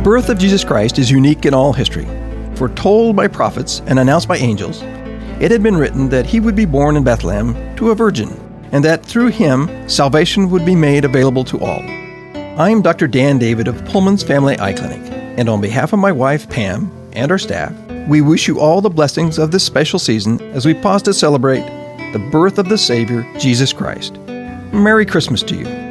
birth of Jesus Christ is unique in all history. Foretold by prophets and announced by angels, it had been written that he would be born in Bethlehem to a virgin, and that through him, salvation would be made available to all. I'm Dr. Dan David of Pullman's Family Eye Clinic, and on behalf of my wife, Pam, and our staff, we wish you all the blessings of this special season as we pause to celebrate the birth of the Savior, Jesus Christ. Merry Christmas to you.